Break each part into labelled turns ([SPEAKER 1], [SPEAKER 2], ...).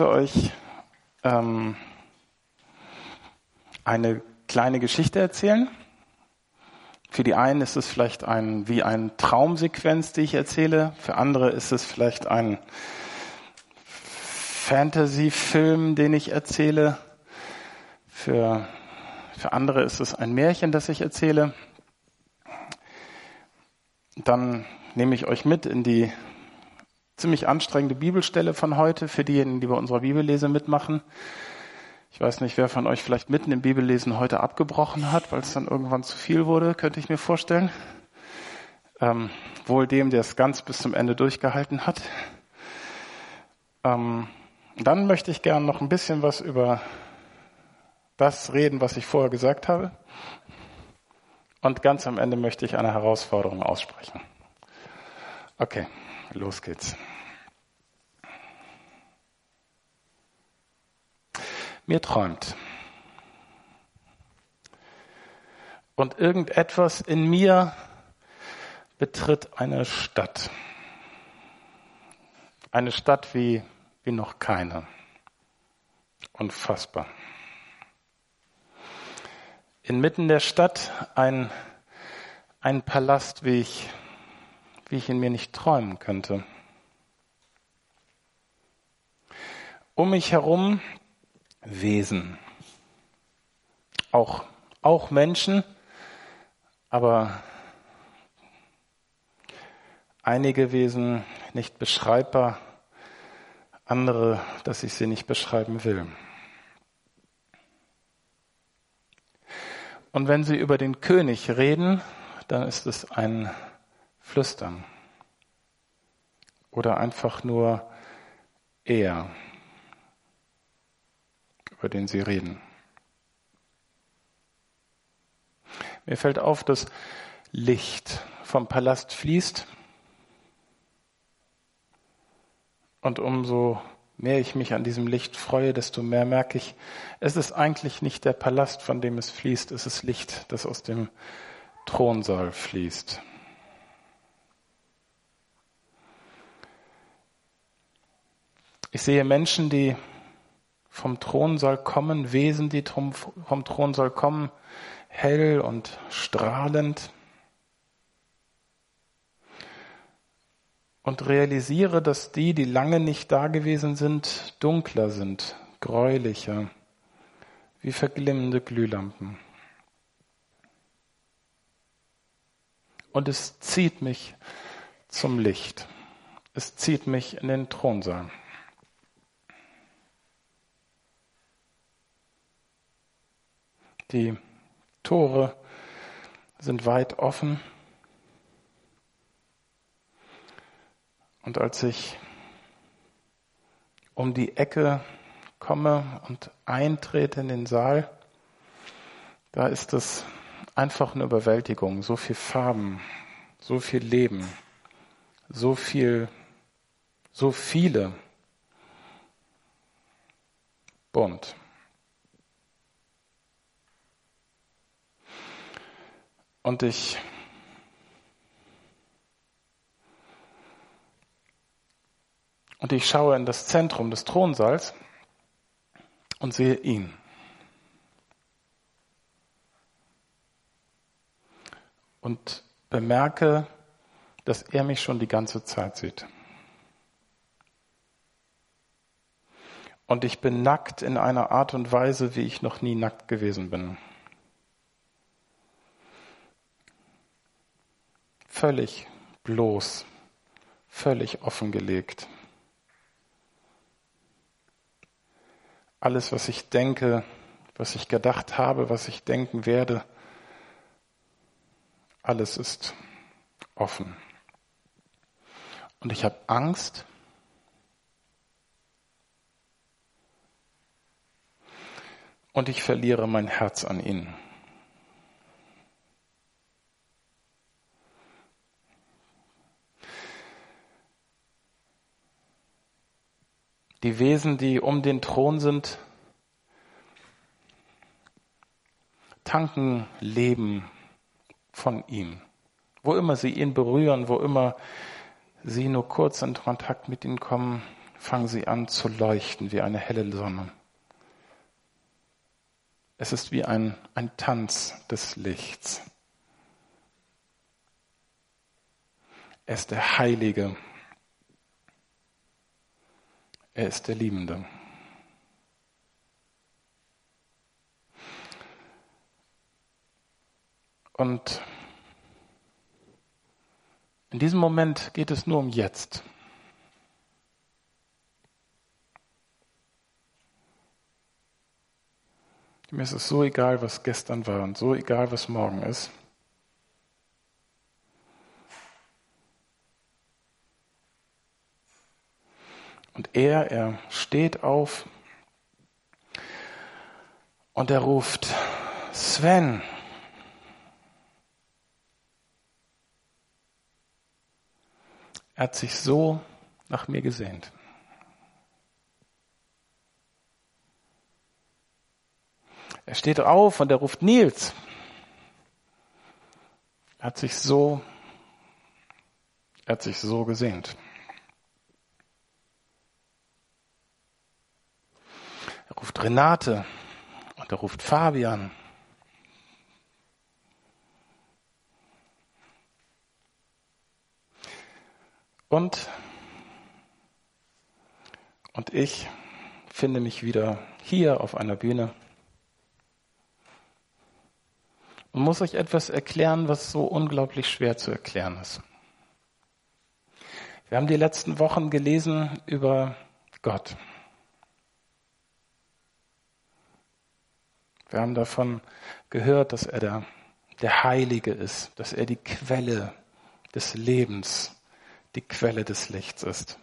[SPEAKER 1] euch eine kleine Geschichte erzählen. Für die einen ist es vielleicht wie eine Traumsequenz, die ich erzähle. Für andere ist es vielleicht ein Fantasy-Film, den ich erzähle. Für andere ist es ein Märchen, das ich erzähle. Dann nehme ich euch mit in die ziemlich anstrengende Bibelstelle von heute für diejenigen, die bei unserer Bibellese mitmachen. Ich weiß nicht, wer von euch vielleicht mitten im Bibellesen heute abgebrochen hat, weil es dann irgendwann zu viel wurde, könnte ich mir vorstellen. Wohl dem, der es ganz bis zum Ende durchgehalten hat. Dann möchte ich gerne noch ein bisschen was über das reden, was ich vorher gesagt habe. Und ganz am Ende möchte ich eine Herausforderung aussprechen. Okay, los geht's. Mir träumt. Und irgendetwas in mir betritt eine Stadt. Eine Stadt wie noch keine. Unfassbar. Inmitten der Stadt ein Palast, wie ich ihn mir nicht träumen könnte. Um mich herum Wesen. Auch Menschen, aber einige Wesen nicht beschreibbar, andere, dass ich sie nicht beschreiben will. Und wenn sie über den König reden, dann ist es ein Flüstern oder einfach nur er, über den sie reden. Mir fällt auf, dass Licht vom Palast fließt und umso mehr ich mich an diesem Licht freue, desto mehr merke ich, es ist eigentlich nicht der Palast, von dem es fließt, es ist Licht, das aus dem Thronsaal fließt. Ich sehe Menschen, die vom Thronsaal kommen, Wesen, die vom Thronsaal kommen, hell und strahlend. Und realisiere, dass die lange nicht da gewesen sind, dunkler sind, gräulicher, wie verglimmende Glühlampen. Und es zieht mich zum Licht. Es zieht mich in den Thronsaal. Die Tore sind weit offen. Und als ich um die Ecke komme und eintrete in den Saal, da ist es einfach eine Überwältigung. So viel Farben, so viel Leben, so viele, bunt. Und ich schaue in das Zentrum des Thronsaals und sehe ihn. Und bemerke, dass er mich schon die ganze Zeit sieht. Und ich bin nackt in einer Art und Weise, wie ich noch nie nackt gewesen bin. Völlig bloß, völlig offengelegt. Alles, was ich denke, was ich gedacht habe, was ich denken werde, alles ist offen. Und ich habe Angst. Und ich verliere mein Herz an ihn. Die Wesen, die um den Thron sind, tanken Leben von ihm. Wo immer sie ihn berühren, wo immer sie nur kurz in Kontakt mit ihm kommen, fangen sie an zu leuchten wie eine helle Sonne. Es ist wie ein Tanz des Lichts. Er ist der Heilige. Er ist der Liebende. Und in diesem Moment geht es nur um jetzt. Mir ist es so egal, was gestern war und so egal, was morgen ist. Und er steht auf und er ruft, Sven. Er hat sich so nach mir gesehnt. Er steht auf und er ruft Nils. Er hat sich so gesehnt. Er ruft Renate und er ruft Fabian. Und ich finde mich wieder hier auf einer Bühne und muss euch etwas erklären, was so unglaublich schwer zu erklären ist. Wir haben die letzten Wochen gelesen über Gott. Wir haben davon gehört, dass er der Heilige ist, dass er die Quelle des Lebens, die Quelle des Lichts ist.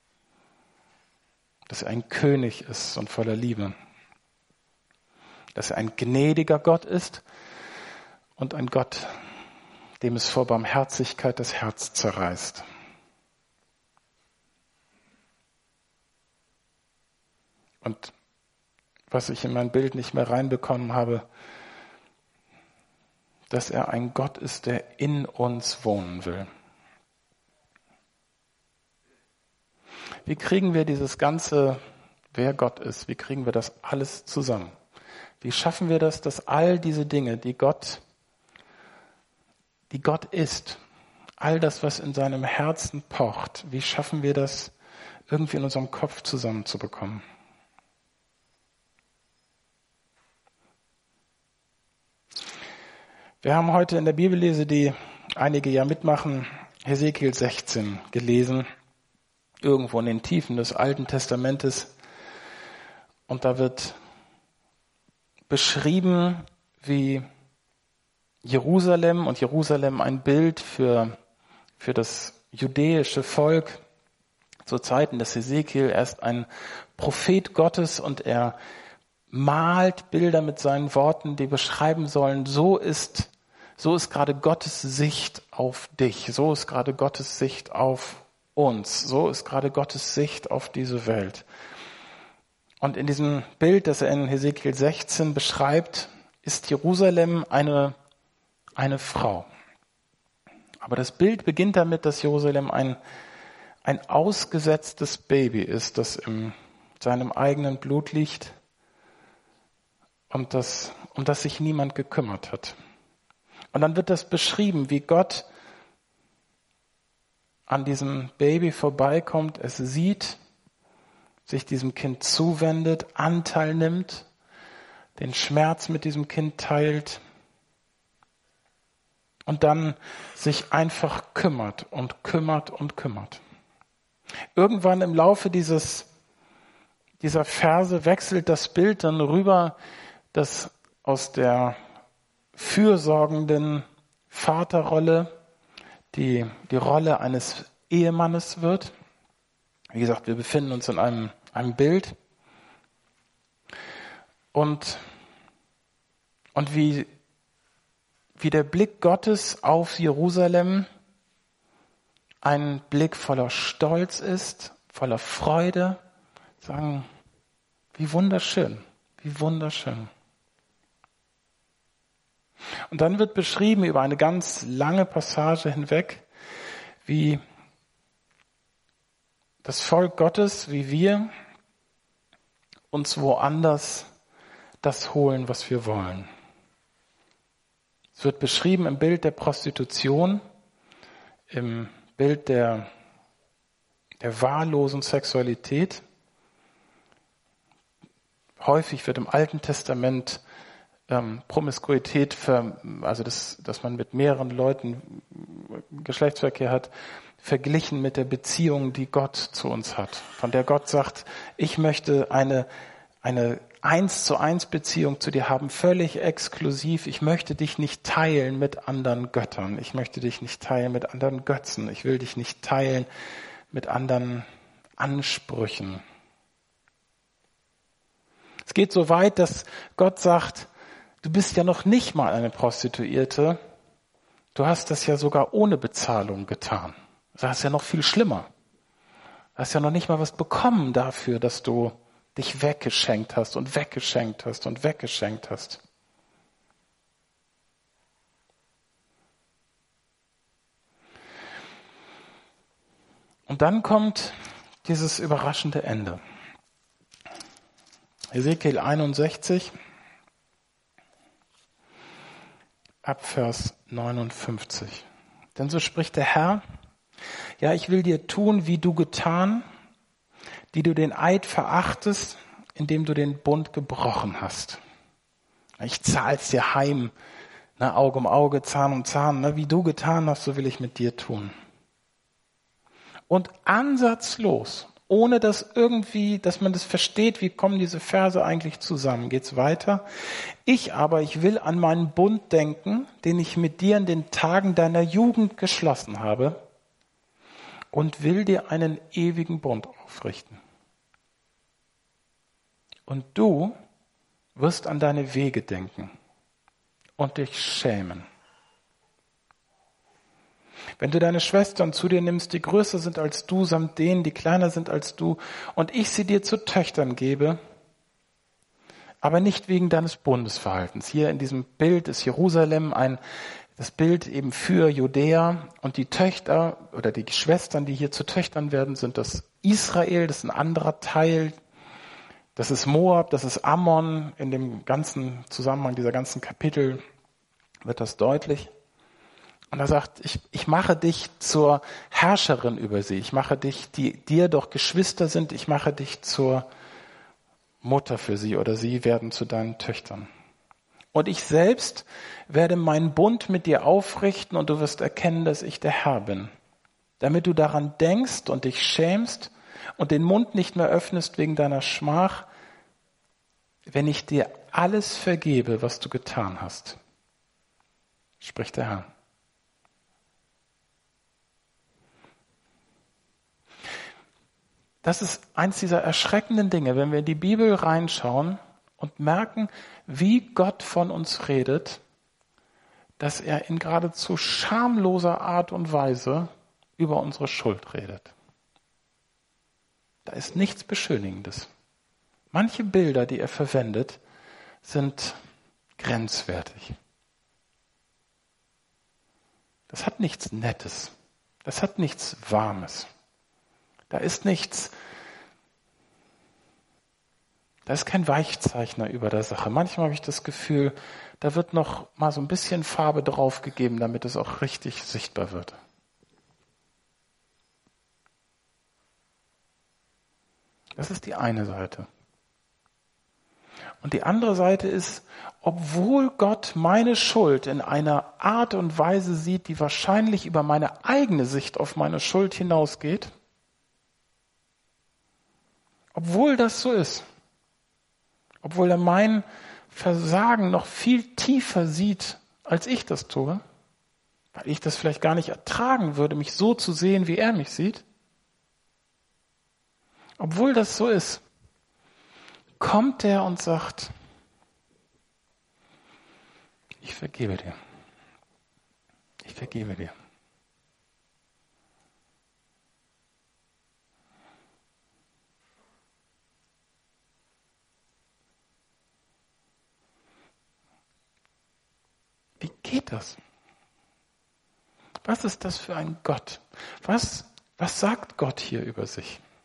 [SPEAKER 1] Dass er ein König ist und voller Liebe. Dass er ein gnädiger Gott ist und ein Gott, dem es vor Barmherzigkeit das Herz zerreißt. Und was ich in mein Bild nicht mehr reinbekommen habe, dass er ein Gott ist, der in uns wohnen will. Wie kriegen wir dieses ganze, wer Gott ist, wie kriegen wir das alles zusammen? Wie schaffen wir das, dass all diese Dinge, die Gott ist, all das, was in seinem Herzen pocht, wie schaffen wir das irgendwie in unserem Kopf zusammenzubekommen? Wir haben heute in der Bibellese, die einige ja mitmachen, Hesekiel 16 gelesen, irgendwo in den Tiefen des Alten Testamentes. Und da wird beschrieben, wie Jerusalem ein Bild für das jüdische Volk zu Zeiten des Hesekiel. Er ist ein Prophet Gottes und er malt Bilder mit seinen Worten, die beschreiben sollen, so ist gerade Gottes Sicht auf dich, so ist gerade Gottes Sicht auf uns, so ist gerade Gottes Sicht auf diese Welt. Und in diesem Bild, das er in Hesekiel 16 beschreibt, ist Jerusalem eine Frau. Aber das Bild beginnt damit, dass Jerusalem ein ausgesetztes Baby ist, das in seinem eigenen Blut liegt und um das sich niemand gekümmert hat. Und dann wird das beschrieben, wie Gott an diesem Baby vorbeikommt, es sieht, sich diesem Kind zuwendet, Anteil nimmt, den Schmerz mit diesem Kind teilt und dann sich einfach kümmert und kümmert und kümmert. Irgendwann im Laufe dieser Verse wechselt das Bild dann rüber, dass aus der fürsorgenden Vaterrolle die Rolle eines Ehemannes wird. Wie gesagt, wir befinden uns in einem Bild. Und wie der Blick Gottes auf Jerusalem ein Blick voller Stolz ist, voller Freude, sagen, wie wunderschön, wie wunderschön. Und dann wird beschrieben über eine ganz lange Passage hinweg, wie das Volk Gottes, wie wir, uns woanders das holen, was wir wollen. Es wird beschrieben im Bild der Prostitution, im Bild der wahllosen Sexualität. Häufig wird im Alten Testament Promiskuität, dass man mit mehreren Leuten Geschlechtsverkehr hat, verglichen mit der Beziehung, die Gott zu uns hat. Von der Gott sagt, ich möchte eine 1:1 Beziehung zu dir haben, völlig exklusiv. Ich möchte dich nicht teilen mit anderen Göttern. Ich möchte dich nicht teilen mit anderen Götzen. Ich will dich nicht teilen mit anderen Ansprüchen. Es geht so weit, dass Gott sagt, du bist ja noch nicht mal eine Prostituierte. Du hast das ja sogar ohne Bezahlung getan. Das ist ja noch viel schlimmer. Du hast ja noch nicht mal was bekommen dafür, dass du dich weggeschenkt hast und weggeschenkt hast und weggeschenkt hast. Und dann kommt dieses überraschende Ende. Hesekiel 61, ab Vers 59. Denn so spricht der Herr, ja, ich will dir tun, wie du getan, die du den Eid verachtest, indem du den Bund gebrochen hast. Ich zahl's dir heim, Auge um Auge, Zahn um Zahn, wie du getan hast, so will ich mit dir tun. Und ansatzlos, ohne dass man das versteht, wie kommen diese Verse eigentlich zusammen, geht's weiter. Ich will an meinen Bund denken, den ich mit dir in den Tagen deiner Jugend geschlossen habe und will dir einen ewigen Bund aufrichten. Und du wirst an deine Wege denken und dich schämen. Wenn du deine Schwestern zu dir nimmst, die größer sind als du, samt denen, die kleiner sind als du, und ich sie dir zu Töchtern gebe, aber nicht wegen deines Bundesverhaltens. Hier in diesem Bild ist Jerusalem das Bild eben für Judäa, und die Töchter oder die Schwestern, die hier zu Töchtern werden, sind das Israel, das ist ein anderer Teil. Das ist Moab, das ist Ammon. In dem ganzen Zusammenhang dieser ganzen Kapitel wird das deutlich. Und er sagt, ich mache dich zur Herrscherin über sie. Ich mache dich, die dir doch Geschwister sind, ich mache dich zur Mutter für sie, oder sie werden zu deinen Töchtern. Und ich selbst werde meinen Bund mit dir aufrichten und du wirst erkennen, dass ich der Herr bin. Damit du daran denkst und dich schämst und den Mund nicht mehr öffnest wegen deiner Schmach, wenn ich dir alles vergebe, was du getan hast, spricht der Herr. Das ist eins dieser erschreckenden Dinge, wenn wir in die Bibel reinschauen und merken, wie Gott von uns redet, dass er in geradezu schamloser Art und Weise über unsere Schuld redet. Da ist nichts Beschönigendes. Manche Bilder, die er verwendet, sind grenzwertig. Das hat nichts Nettes. Das hat nichts Warmes. Da ist kein Weichzeichner über der Sache. Manchmal habe ich das Gefühl, da wird noch mal so ein bisschen Farbe draufgegeben, damit es auch richtig sichtbar wird. Das ist die eine Seite. Und die andere Seite ist, obwohl Gott meine Schuld in einer Art und Weise sieht, die wahrscheinlich über meine eigene Sicht auf meine Schuld hinausgeht, obwohl das so ist, obwohl er mein Versagen noch viel tiefer sieht, als ich das tue, weil ich das vielleicht gar nicht ertragen würde, mich so zu sehen, wie er mich sieht, obwohl das so ist, kommt er und sagt, ich vergebe dir. Ich vergebe dir. Wie geht das? Was ist das für ein Gott? Was sagt Gott hier über sich?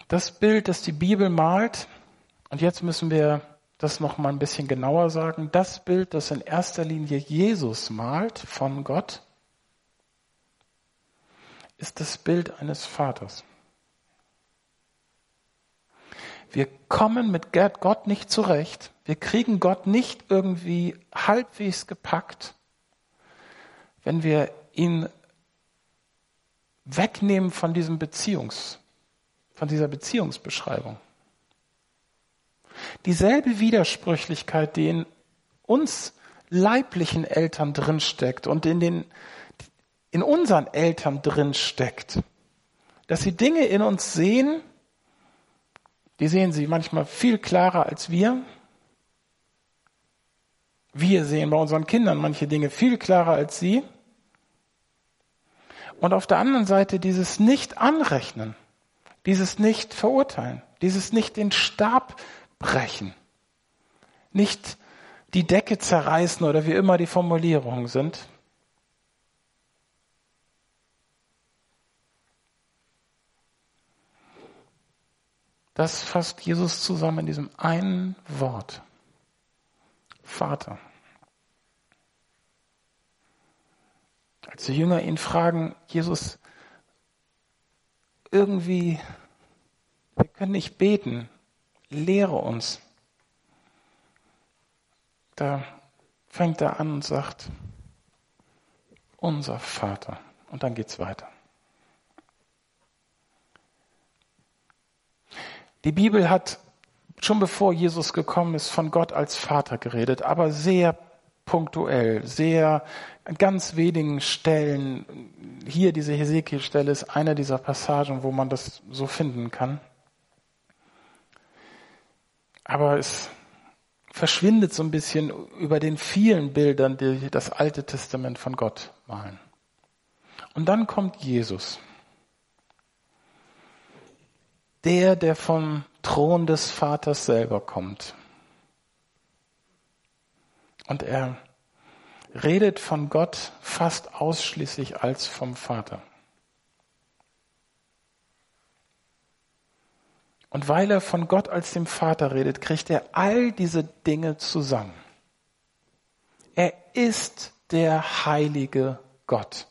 [SPEAKER 1] Das Bild, das die Bibel malt, und jetzt müssen wir das noch mal ein bisschen genauer sagen, das Bild, das in erster Linie Jesus malt von Gott, ist das Bild eines Vaters. Wir kommen mit Gott nicht zurecht. Wir kriegen Gott nicht irgendwie halbwegs gepackt, wenn wir ihn wegnehmen von dieser Beziehungsbeschreibung. Dieselbe Widersprüchlichkeit, die in uns leiblichen Eltern drinsteckt und in unseren Eltern drinsteckt, dass sie Dinge in uns sehen, die sehen sie manchmal viel klarer als wir. Wir sehen bei unseren Kindern manche Dinge viel klarer als sie. Und auf der anderen Seite dieses Nicht-Anrechnen, dieses Nicht-Verurteilen, dieses nicht den Stab brechen, nicht die Decke zerreißen oder wie immer die Formulierungen sind. Das fasst Jesus zusammen in diesem einen Wort. Vater. Als die Jünger ihn fragen, Jesus, irgendwie, wir können nicht beten, lehre uns. Da fängt er an und sagt, unser Vater. Und dann geht's weiter. Die Bibel hat schon bevor Jesus gekommen ist, von Gott als Vater geredet, aber sehr punktuell, sehr an ganz wenigen Stellen. Hier diese Hesekiel-Stelle ist eine dieser Passagen, wo man das so finden kann. Aber es verschwindet so ein bisschen über den vielen Bildern, die das Alte Testament von Gott malen. Und dann kommt Jesus. Der vom Thron des Vaters selber kommt. Und er redet von Gott fast ausschließlich als vom Vater. Und weil er von Gott als dem Vater redet, kriegt er all diese Dinge zusammen. Er ist der heilige Gott.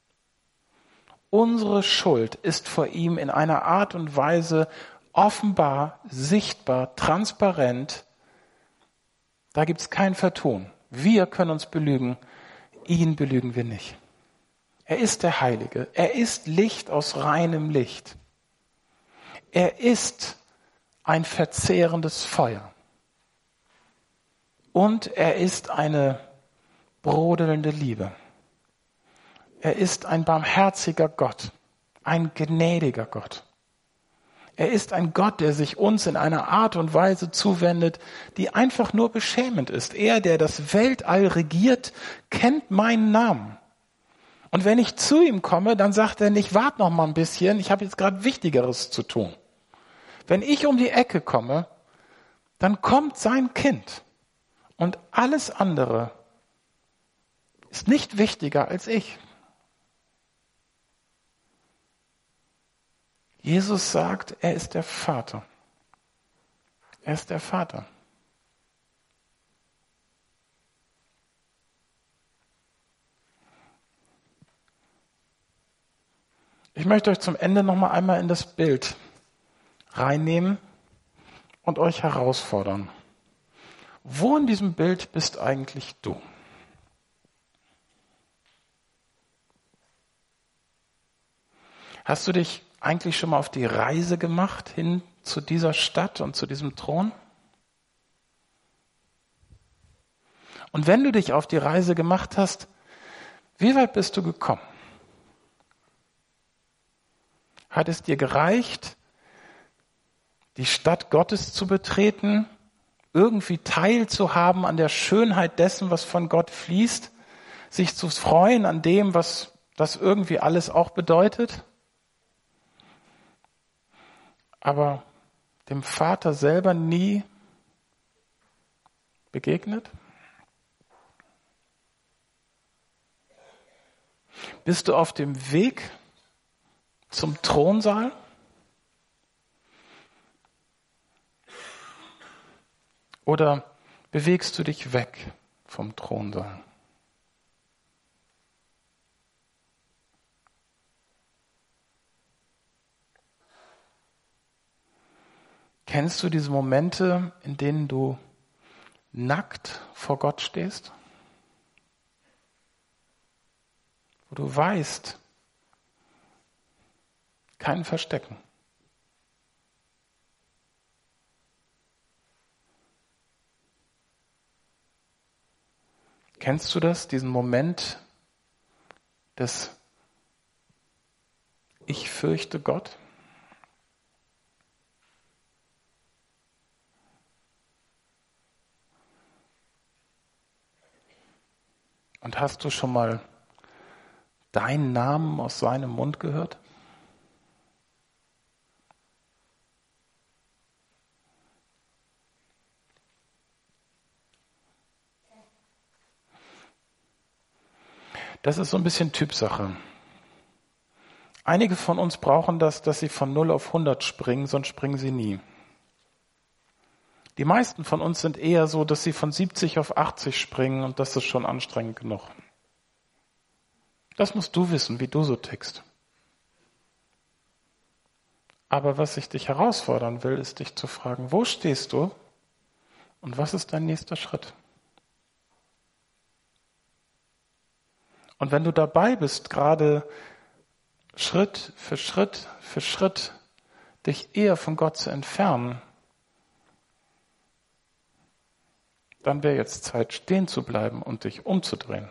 [SPEAKER 1] Unsere Schuld ist vor ihm in einer Art und Weise offenbar, sichtbar, transparent. Da gibt es kein Vertun. Wir können uns belügen, ihn belügen wir nicht. Er ist der Heilige. Er ist Licht aus reinem Licht. Er ist ein verzehrendes Feuer. Und er ist eine brodelnde Liebe. Er ist ein barmherziger Gott, ein gnädiger Gott. Er ist ein Gott, der sich uns in einer Art und Weise zuwendet, die einfach nur beschämend ist. Er, der das Weltall regiert, kennt meinen Namen. Und wenn ich zu ihm komme, dann sagt er nicht, wart noch mal ein bisschen, ich habe jetzt gerade Wichtigeres zu tun. Wenn ich um die Ecke komme, dann kommt sein Kind. Und alles andere ist nicht wichtiger als ich. Jesus sagt, er ist der Vater. Er ist der Vater. Ich möchte euch zum Ende noch mal einmal in das Bild reinnehmen und euch herausfordern. Wo in diesem Bild bist eigentlich du? Hast du dich eigentlich schon mal auf die Reise gemacht hin zu dieser Stadt und zu diesem Thron? Und wenn du dich auf die Reise gemacht hast, wie weit bist du gekommen? Hat es dir gereicht, die Stadt Gottes zu betreten, irgendwie teilzuhaben an der Schönheit dessen, was von Gott fließt, sich zu freuen an dem, was das irgendwie alles auch bedeutet? Aber dem Vater selber nie begegnet? Bist du auf dem Weg zum Thronsaal? Oder bewegst du dich weg vom Thronsaal? Kennst du diese Momente, in denen du nackt vor Gott stehst? Wo du weißt, kein Verstecken. Kennst du das, diesen Moment des Ich fürchte Gott? Und hast du schon mal deinen Namen aus seinem Mund gehört? Das ist so ein bisschen Typsache. Einige von uns brauchen das, dass sie von 0 auf 100 springen, sonst springen sie nie. Die meisten von uns sind eher so, dass sie von 70 auf 80 springen und das ist schon anstrengend genug. Das musst du wissen, wie du so tickst. Aber was ich dich herausfordern will, ist dich zu fragen, wo stehst du und was ist dein nächster Schritt? Und wenn du dabei bist, gerade Schritt für Schritt dich eher von Gott zu entfernen, dann wäre jetzt Zeit, stehen zu bleiben und dich umzudrehen.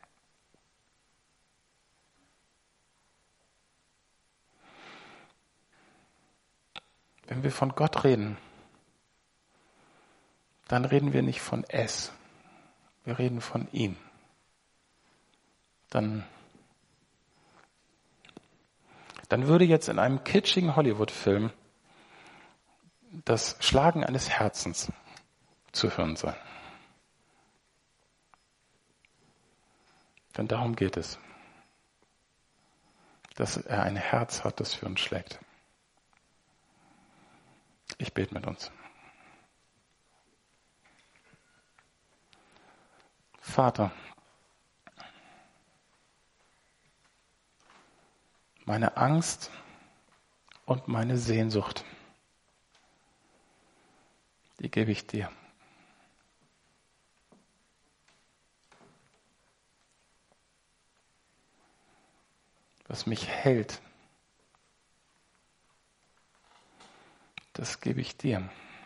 [SPEAKER 1] Wenn wir von Gott reden, dann reden wir nicht von es, wir reden von ihm. Dann würde jetzt in einem kitschigen Hollywood-Film das Schlagen eines Herzens zu hören sein. Denn darum geht es, dass er ein Herz hat, das für uns schlägt. Ich bete mit uns. Vater, meine Angst und meine Sehnsucht, die gebe ich dir. Was mich hält, das gebe ich dir.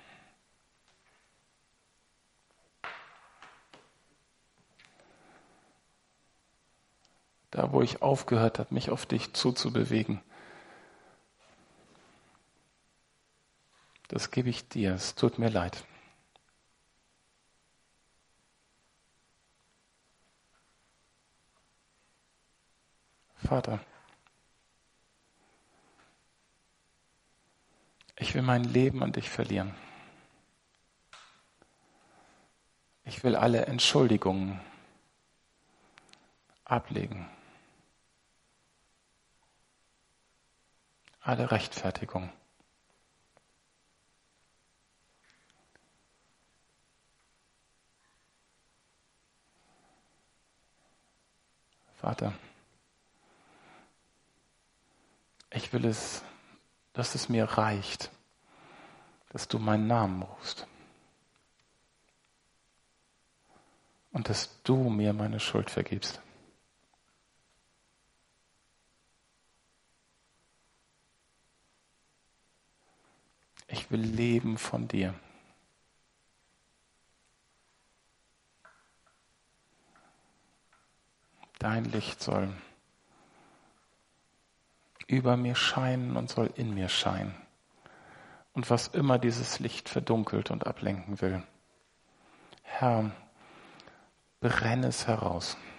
[SPEAKER 1] Da, wo ich aufgehört habe, mich auf dich zuzubewegen, das gebe ich dir. Es tut mir leid. Vater, ich will mein Leben an dich verlieren. Ich will alle Entschuldigungen ablegen. Alle Rechtfertigung. Vater, ich will dass es mir reicht, dass du meinen Namen rufst. Und dass du mir meine Schuld vergibst. Ich will leben von dir. Dein Licht soll über mir scheinen und soll in mir scheinen. Und was immer dieses Licht verdunkelt und ablenken will, Herr, brenne es heraus.